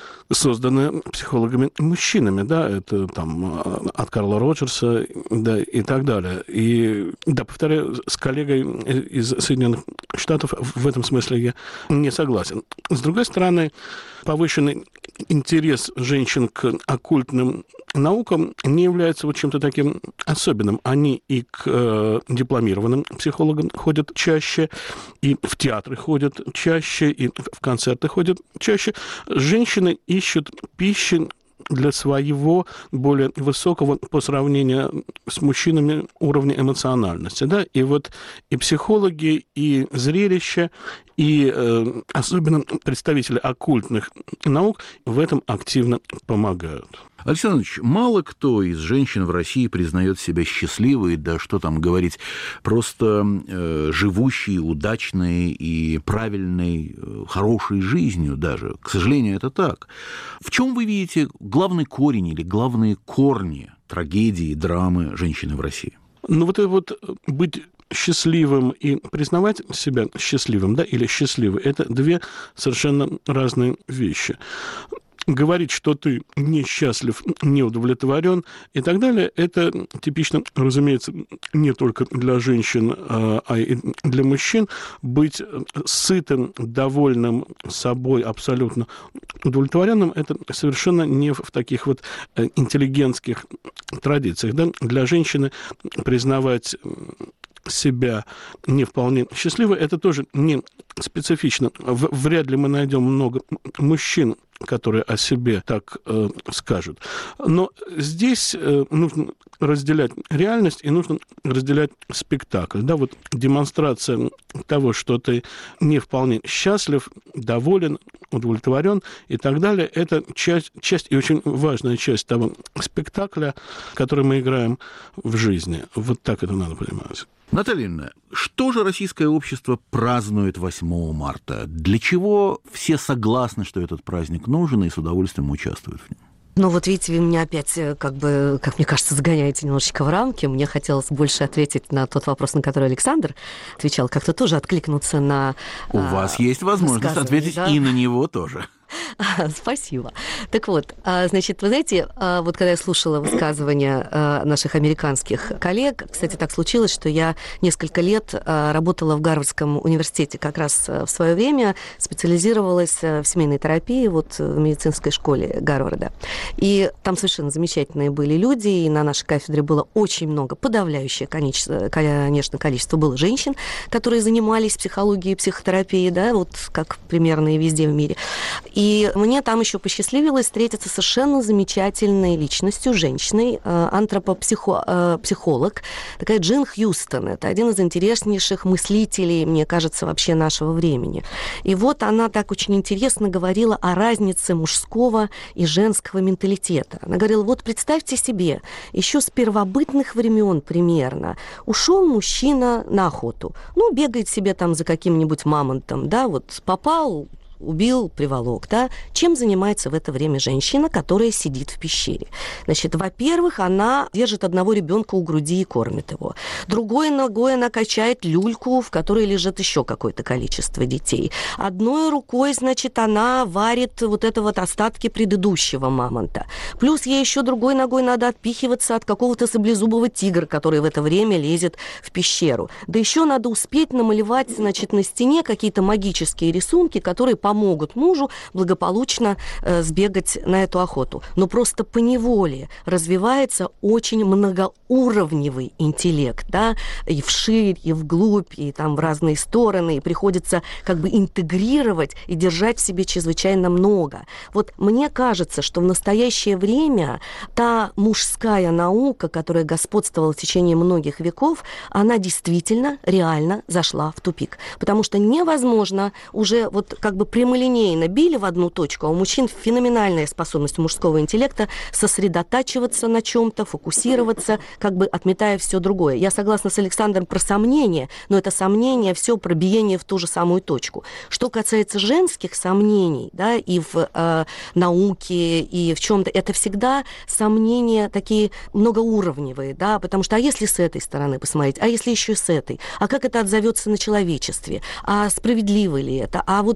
созданы психологами-мужчинами, да, это там от Карла Роджерса, да, и так далее. И, да, повторяю, с коллегой из Соединенных Штатов в этом смысле я не согласен. С другой стороны, повышенный интерес женщин к оккультным наукам не является вот чем-то таким особенным. Они и к э, дипломированным психологам ходят чаще, и в театры ходят чаще, и в концерты ходят чаще. Женщины ищут пищи для своего более высокого по сравнению с мужчинами уровня эмоциональности. Да? И вот и психологи, и зрелища, и э, особенно представители оккультных наук в этом активно помогают. Александр Ильич, мало кто из женщин в России признает себя счастливой, да что там говорить, просто э, живущей, удачной и правильной, э, хорошей жизнью даже. К сожалению, это так. В чем вы видите главный корень или главные корни трагедии, драмы женщины в России? Ну вот это вот быть счастливым и признавать себя счастливым, да, или счастливой, это две совершенно разные вещи. Говорить, что ты несчастлив, не удовлетворен и так далее, это типично, разумеется, не только для женщин, а и для мужчин. Быть сытым, довольным собой, абсолютно удовлетворенным, это совершенно не в таких вот интеллигентских традициях. Да? Для женщины признавать себя не вполне счастливой, это тоже не специфично. Вряд ли мы найдем много мужчин, которые о себе так э, скажут. Но здесь э, нужно разделять реальность и нужно разделять спектакль. Да, вот демонстрация того, что ты не вполне счастлив, доволен, удовлетворен и так далее, это часть, часть и очень важная часть того спектакля, который мы играем в жизни. Вот так это надо понимать. Наталья Ильина, что же российское общество празднует восьмого марта? Для чего все согласны, что этот праздник нужен и с удовольствием участвуют в нем? Ну вот видите, вы меня опять, как бы, как мне кажется, загоняете немножечко в рамки. Мне хотелось больше ответить на тот вопрос, на который Александр отвечал, как-то тоже откликнуться на... У а, вас есть возможность ответить, да? И на него тоже. Спасибо. Так вот, значит, вы знаете, вот когда я слушала высказывания наших американских коллег, кстати, так случилось, что я несколько лет работала в Гарвардском университете, как раз в свое время специализировалась в семейной терапии вот в медицинской школе Гарварда. И там совершенно замечательные были люди, и на нашей кафедре было очень много, подавляющее, конечно, количество было женщин, которые занимались психологией и психотерапией, да, вот как примерно и везде в мире. И мне там еще посчастливилось встретиться с совершенно замечательной личностью, женщиной, антропопсихолог, такая Джин Хьюстон. Это один из интереснейших мыслителей, мне кажется, вообще нашего времени. И вот она так очень интересно говорила о разнице мужского и женского менталитета. Она говорила, вот представьте себе, еще с первобытных времен примерно ушел мужчина на охоту. Ну, бегает себе там за каким-нибудь мамонтом, да, вот попал, убил, приволок, да? Чем занимается в это время женщина, которая сидит в пещере? Значит, во-первых, она держит одного ребенка у груди и кормит его. Другой ногой она качает люльку, в которой лежит еще какое-то количество детей. Одной рукой, значит, она варит вот это вот остатки предыдущего мамонта. Плюс ей еще другой ногой надо отпихиваться от какого-то саблезубого тигра, который в это время лезет в пещеру. Да еще надо успеть намалевать, значит, на стене какие-то магические рисунки, которые по помогут мужу благополучно э, сбегать на эту охоту. Но просто поневоле развивается очень многоуровневый интеллект, да, и вширь, и вглубь, и там в разные стороны, и приходится как бы интегрировать и держать в себе чрезвычайно много. Вот мне кажется, что в настоящее время та мужская наука, которая господствовала в течение многих веков, она действительно реально зашла в тупик. Потому что невозможно уже вот как бы прямолинейно били в одну точку, а у мужчин феноменальная способность мужского интеллекта сосредотачиваться на чем-то, фокусироваться, как бы отметая все другое. Я согласна с Александром про сомнения, но это сомнение все про биение в ту же самую точку. Что касается женских сомнений, да, и в э, науке, и в чем-то, это всегда сомнения такие многоуровневые, да, потому что а если с этой стороны посмотреть, а если еще с этой, а как это отзовется на человечестве, а справедливо ли это, а вот как это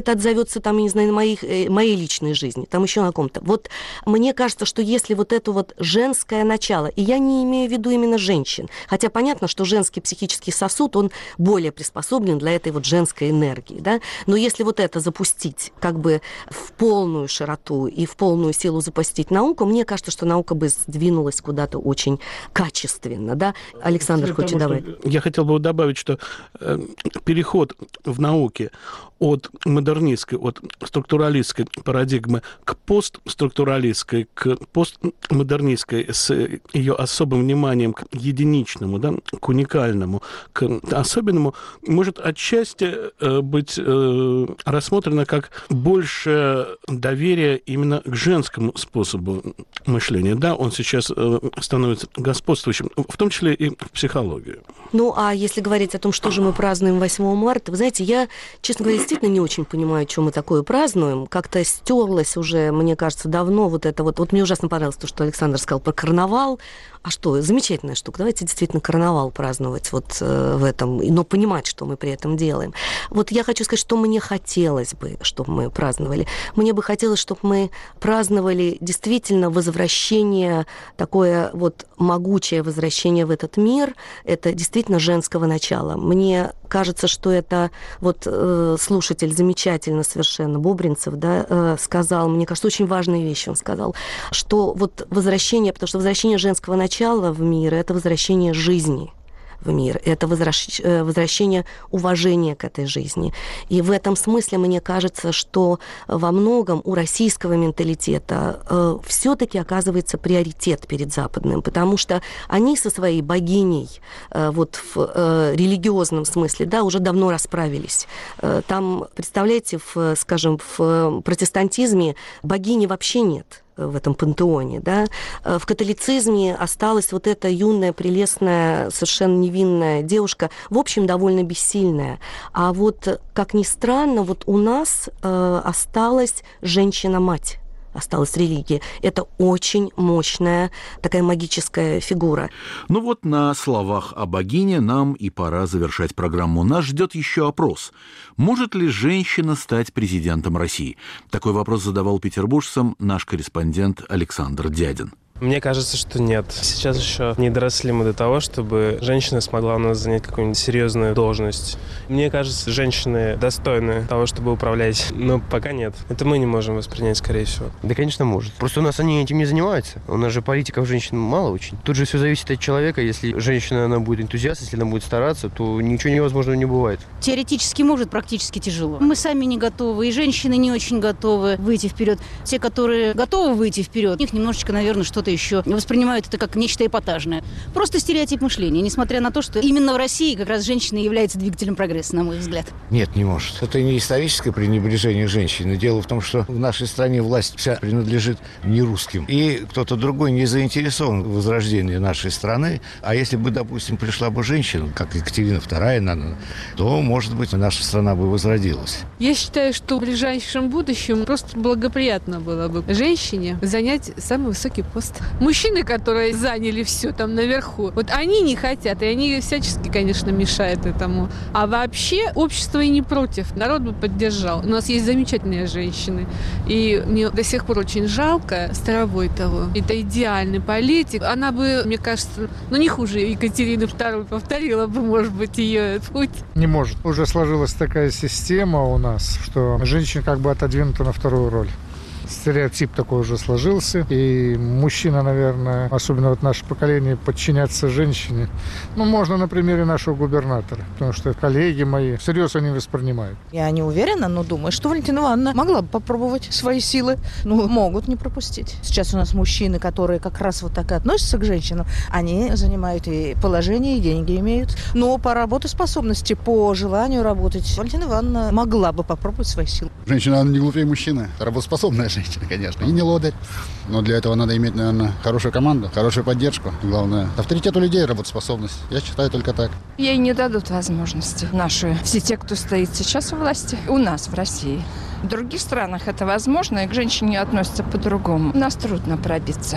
это отзовется, там, я не знаю, на моих, моей личной жизни, там еще на ком-то. Вот мне кажется, что если вот это вот женское начало, и я не имею в виду именно женщин, хотя понятно, что женский психический сосуд, он более приспособлен для этой вот женской энергии, да, но если вот это запустить как бы в полную широту и в полную силу запустить науку, мне кажется, что наука бы сдвинулась куда-то очень качественно, да. Александр, хочет добавить? Я хотел бы добавить, что э, переход в науке от модернистской, от структуралистской парадигмы к постструктуралистской, к постмодернистской с ее особым вниманием к единичному, да, к уникальному, к особенному, может отчасти быть э, рассмотрено как больше доверия именно к женскому способу мышления. Да, он сейчас э, становится господствующим, в том числе и в психологии. Ну, а если говорить о том, что же мы празднуем восьмого марта, вы знаете, я, честно говоря, действительно не очень понимаю, что мы такое празднуем. Как-то стерлось уже, мне кажется, давно вот это вот. Вот мне ужасно понравилось то, что Александр сказал про карнавал. А что, замечательная штука. Давайте действительно карнавал праздновать вот э, в этом, но понимать, что мы при этом делаем. Вот я хочу сказать, что мне хотелось бы, чтобы мы праздновали. Мне бы хотелось, чтобы мы праздновали действительно возвращение, такое вот могучее возвращение в этот мир. Это действительно женского начала. Мне кажется, что это вот э, слушатель замечательно совершенно, Бобринцев, да, э, сказал, мне кажется, очень важные вещи он сказал, что вот возвращение, потому что возвращение женского начала Начало в мир – это возвращение жизни в мир, это возвращ... возвращение уважения к этой жизни. И в этом смысле мне кажется, что во многом у российского менталитета э, все-таки оказывается приоритет перед западным, потому что они со своей богиней э, вот в э, религиозном смысле, да, уже давно расправились. Э, там, представляете, в, скажем, в протестантизме богини вообще нет в этом пантеоне, да. В католицизме осталась вот эта юная, прелестная, совершенно невинная девушка, в общем, довольно бессильная. А вот, как ни странно, вот у нас э, осталась женщина-мать. Осталась религия. Это очень мощная такая магическая фигура. Ну вот на словах о богине нам и пора завершать программу. Нас ждет еще опрос. Может ли женщина стать президентом России? Такой вопрос задавал петербуржцам наш корреспондент Александр Дядин. Мне кажется, что нет. Сейчас еще не доросли мы до того, чтобы женщина смогла у нас занять какую-нибудь серьезную должность. Мне кажется, женщины достойны того, чтобы управлять, но пока нет. Это мы не можем воспринять, скорее всего. Да, конечно, может. Просто у нас они этим не занимаются. У нас же политиков женщин мало очень. Тут же все зависит от человека. Если женщина, она будет энтузиаст, если она будет стараться, то ничего невозможного не бывает. Теоретически может, практически тяжело. Мы сами не готовы, и женщины не очень готовы выйти вперед. Те, которые готовы выйти вперед, у них немножечко, наверное, что-то еще воспринимают это как нечто эпатажное. Просто стереотип мышления, несмотря на то, что именно в России как раз женщина является двигателем прогресса, на мой взгляд. Нет, не может. Это не историческое пренебрежение женщины. Дело в том, что в нашей стране власть вся принадлежит не русским. И кто-то другой не заинтересован в возрождении нашей страны. А если бы, допустим, пришла бы женщина, как Екатерина вторая, то, может быть, наша страна бы возродилась. Я считаю, что в ближайшем будущем просто благоприятно было бы женщине занять самый высокий пост. Мужчины, которые заняли все там наверху, вот они не хотят, и они всячески, конечно, мешают этому. А вообще общество и не против, народ бы поддержал. У нас есть замечательные женщины, и мне до сих пор очень жалко Старовойтову. Это идеальный политик. Она бы, мне кажется, ну не хуже Екатерины второй, повторила бы, может быть, ее путь. Не может. Уже сложилась такая система у нас, что женщина как бы отодвинута на вторую роль. Стереотип такой уже сложился, и мужчина, наверное, особенно вот наше поколение, подчиняться женщине. Ну, можно на примере нашего губернатора, потому что коллеги мои всерьез они воспринимают. Я не уверена, но думаю, что Валентина Ивановна могла бы попробовать свои силы. Ну, могут не пропустить. Сейчас у нас мужчины, которые как раз вот так и относятся к женщинам, они занимают и положение, и деньги имеют. Но по работоспособности, по желанию работать, Валентина Ивановна могла бы попробовать свои силы. Женщина, она не глупее мужчины, работоспособная женщина. Конечно, и не лодырь. Но для этого надо иметь, наверное, хорошую команду, хорошую поддержку. Главное, авторитет у людей, работоспособность. Я считаю только так. Ей не дадут возможности наши, все те, кто стоит сейчас у власти, у нас в России. В других странах это возможно, и к женщине относятся по-другому. У нас трудно пробиться.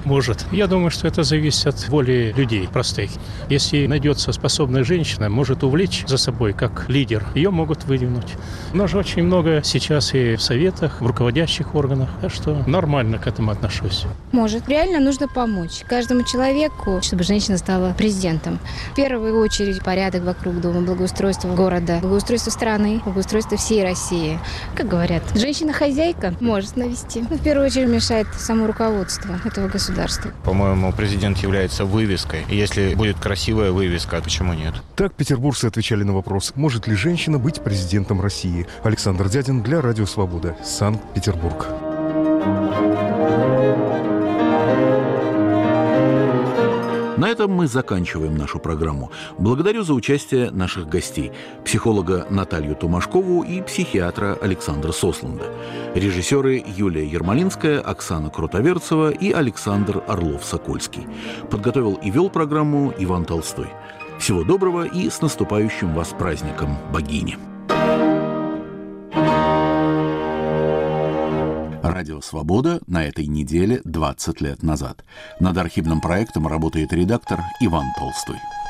Может. Я думаю, что это зависит от воли людей простых. Если найдется способная женщина, может увлечь за собой как лидер, ее могут выдвинуть. Но же очень много сейчас и в советах, в руководящих органах, так что нормально к этому отношусь. Может. Реально нужно помочь каждому человеку, чтобы женщина стала президентом. В первую очередь порядок вокруг дома, благоустройство города, благоустройство страны, благоустройство всей России. Как говорят, женщина-хозяйка может навести. Но в первую очередь мешает само руководство этого государства. По-моему, президент является вывеской. И если будет красивая вывеска, почему нет? Так петербуржцы отвечали на вопрос, может ли женщина быть президентом России. Александр Дядин для Радио Свобода, Санкт-Петербург. На этом мы заканчиваем нашу программу. Благодарю за участие наших гостей. Психолога Наталью Томашкову и психиатра Александра Сосланда. Режиссеры Юлия Ермолинская, Оксана Крутоверцева и Александр Орлов-Сокольский. Подготовил и вел программу Иван Толстой. Всего доброго и с наступающим вас праздником богини. Радио «Свобода» на этой неделе двадцать лет назад. Над архивным проектом работает редактор Иван Толстой.